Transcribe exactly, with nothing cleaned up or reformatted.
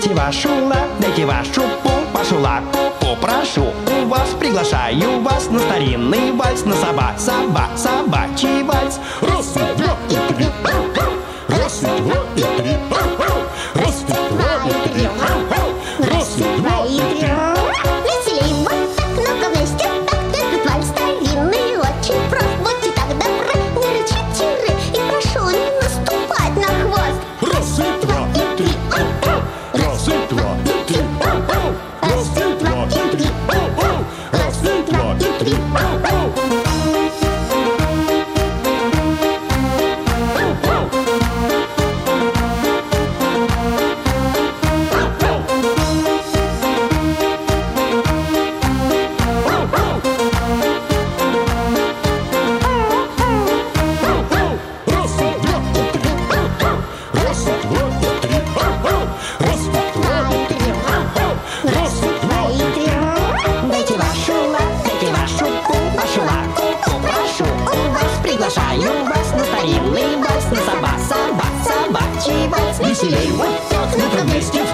Дайте вашу ла, дайте вашу пу, вашу ла, попрошу у вас, приглашаю вас на старинный вальс, на соба, соба, собачий вальс. Раз, и два, и три. Раз, и два, и три. Раз, и два, и три. Раз, и два, и три. Веселей вот так, ну-ка вместе так. Этот вальс старинный, очень прост. Будьте так добры, не рычите ры, и прошу не наступать на хвост. Раз, и два, и три. Раз, и два, и три. Раз, и два, и три. Раз, и два, и три. Дайте вашу ла, дайте вашу пу, вашу ла, попрошу у вас, приглашаю вас на старинный вальс, на соба, соба, собачий вальс. Веселей вот так, ну-ка вместе